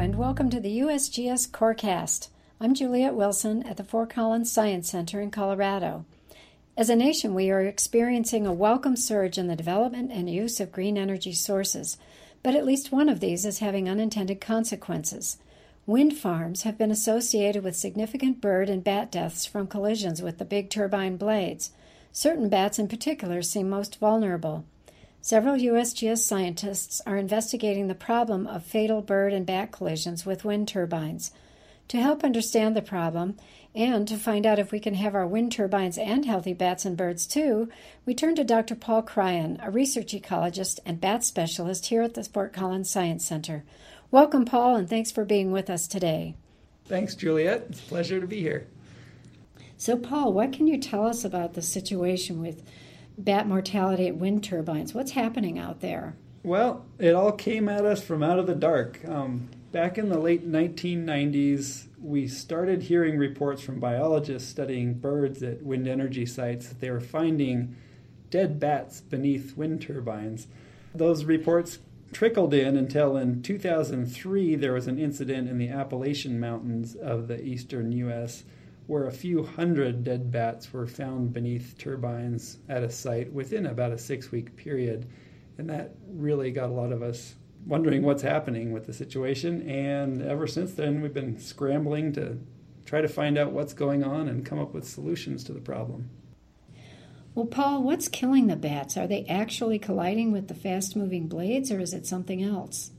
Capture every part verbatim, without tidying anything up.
and welcome to the U S G S Corecast. I'm Juliette Wilson at the Fort Collins Science Center in Colorado. As a nation, we are experiencing a welcome surge in the development and use of green energy sources, but at least one of these is having unintended consequences. Wind farms have been associated with significant bird and bat deaths from collisions with the big turbine blades. Certain bats in particular seem most vulnerable. Several U S G S scientists are investigating the problem of fatal bird and bat collisions with wind turbines. To help understand the problem, and to find out if we can have our wind turbines and healthy bats and birds too, we turn to Doctor Paul Cryan, a research ecologist and bat specialist here at the Fort Collins Science Center. Welcome, Paul, and thanks for being with us today. Thanks, Juliette. It's a pleasure to be here. So, Paul, what can you tell us about the situation with bat mortality at wind turbines? What's happening out there? Well, it all came at us from out of the dark. Um, back in the late nineteen nineties, we started hearing reports from biologists studying birds at wind energy sites that they were finding dead bats beneath wind turbines. Those reports trickled in until in two thousand three there was an incident in the Appalachian Mountains of the eastern U S where a few hundred dead bats were found beneath turbines at a site within about a six-week period. And that really got a lot of us wondering what's happening with the situation. And ever since then, we've been scrambling to try to find out what's going on and come up with solutions to the problem. Well, Paul, what's killing the bats? Are they actually colliding with the fast-moving blades, or is it something else?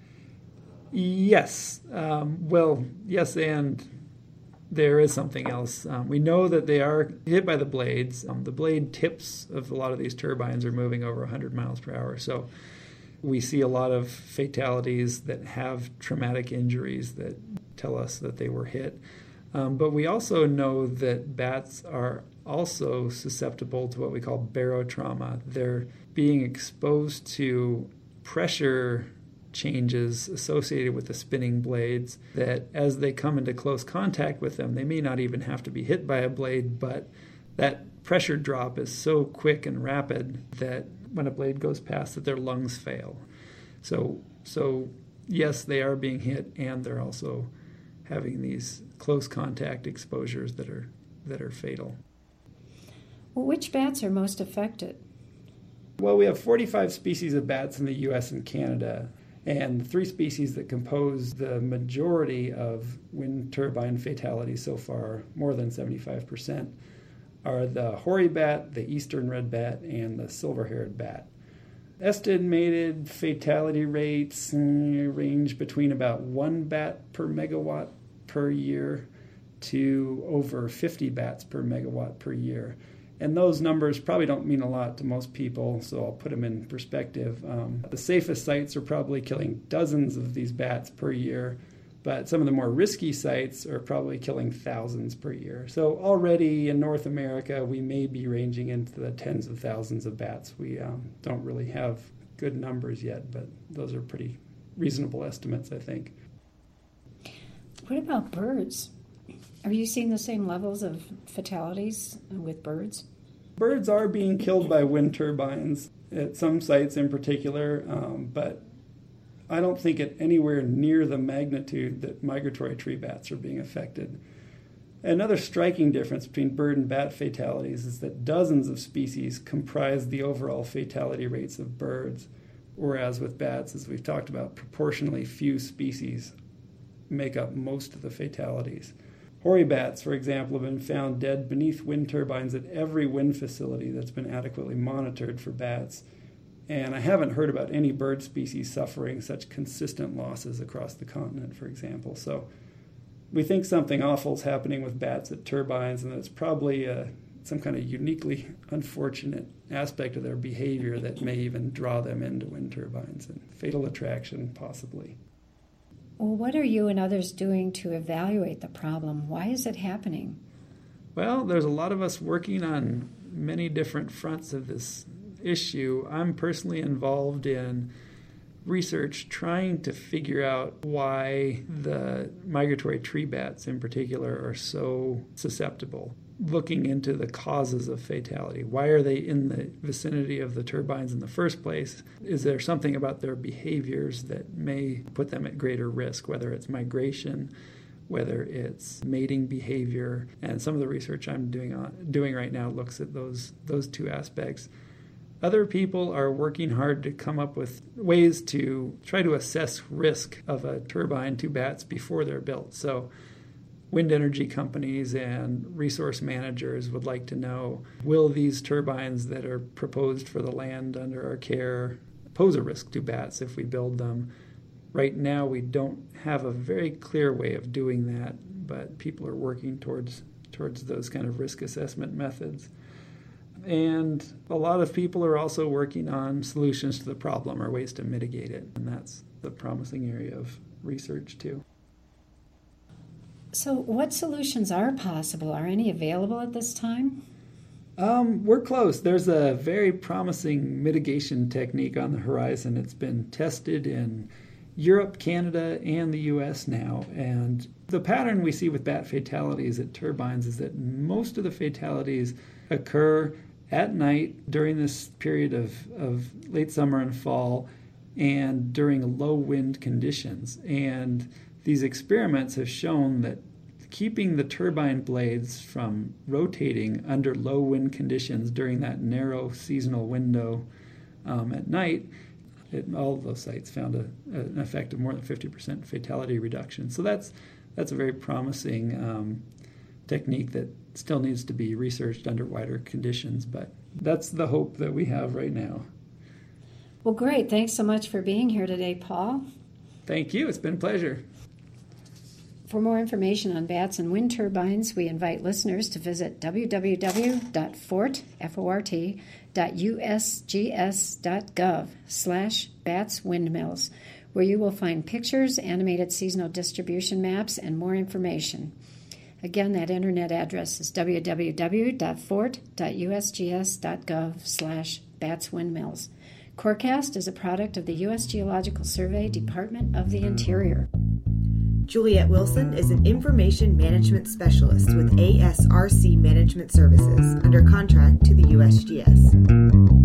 Yes. Um, well, yes, and there is something else. Um, we know that they are hit by the blades. Um, the blade tips of a lot of these turbines are moving over one hundred miles per hour. So we see a lot of fatalities that have traumatic injuries that tell us that they were hit. Um, but we also know that bats are also susceptible to what we call barotrauma. They're being exposed to pressure changes associated with the spinning blades that as they come into close contact with them, they may not even have to be hit by a blade, but that pressure drop is so quick and rapid that when a blade goes past it, their lungs fail. So, so yes, they are being hit, and they're also having these close contact exposures that are that are fatal. Well, which bats are most affected? Well, we have forty-five species of bats in the U S and Canada. And the three species that compose the majority of wind turbine fatalities so far, more than seventy-five percent, are the hoary bat, the eastern red bat, and the silver-haired bat. Estimated fatality rates range between about one bat per megawatt per year to over fifty bats per megawatt per year. And those numbers probably don't mean a lot to most people, so I'll put them in perspective. Um, the safest sites are probably killing dozens of these bats per year, but some of the more risky sites are probably killing thousands per year. So already in North America, we may be ranging into the tens of thousands of bats. We um, don't really have good numbers yet, but those are pretty reasonable estimates, I think. What about birds? Are you seeing the same levels of fatalities with birds? Birds are being killed by wind turbines at some sites in particular, um, but I don't think at anywhere near the magnitude that migratory tree bats are being affected. Another striking difference between bird and bat fatalities is that dozens of species comprise the overall fatality rates of birds, whereas with bats, as we've talked about, proportionally few species make up most of the fatalities. Hoary bats, for example, have been found dead beneath wind turbines at every wind facility that's been adequately monitored for bats. And I haven't heard about any bird species suffering such consistent losses across the continent, for example. So we think something awful is happening with bats at turbines, and it's probably uh, some kind of uniquely unfortunate aspect of their behavior that may even draw them into wind turbines, and fatal attraction possibly. Well, what are you and others doing to evaluate the problem? Why is it happening? Well, there's a lot of us working on many different fronts of this issue. I'm personally involved in research trying to figure out why the migratory tree bats in particular are so susceptible. looking into the causes of fatality. Why are they in the vicinity of the turbines in the first place? Is there something about their behaviors that may put them at greater risk, whether it's migration, whether it's mating behavior? And some of the research I'm doing on, doing right now looks at those those two aspects. Other people are working hard to come up with ways to try to assess risk of a turbine to bats before they're built. So wind energy companies and resource managers would like to know, will these turbines that are proposed for the land under our care pose a risk to bats if we build them? Right now, we don't have a very clear way of doing that, but people are working towards towards those kind of risk assessment methods. And a lot of people are also working on solutions to the problem or ways to mitigate it, and that's the promising area of research too. So what solutions are possible? Are any available at this time? Um, we're close. There's a very promising mitigation technique on the horizon. It's been tested in Europe, Canada, and the U S now. And the pattern we see with bat fatalities at turbines is that most of the fatalities occur at night during this period of, of late summer and fall and during low wind conditions. And these experiments have shown that keeping the turbine blades from rotating under low wind conditions during that narrow seasonal window um, at night, it, all of those sites found a, a, an effect of more than fifty percent fatality reduction. So that's that's a very promising um, technique that still needs to be researched under wider conditions, but that's the hope that we have right now. Well, great. Thanks so much for being here today, Paul. Thank you. It's been a pleasure. For more information on bats and wind turbines, we invite listeners to visit w w w dot fort dot u s g s dot gov slash bats windmills, where you will find pictures, animated seasonal distribution maps, and more information. Again, that internet address is w w w dot fort dot u s g s dot gov slash bats windmills. Corecast is a product of the U S Geological Survey, Department of the Interior. Juliet Wilson is an Information Management Specialist with A S R C Management Services under contract to the U S G S.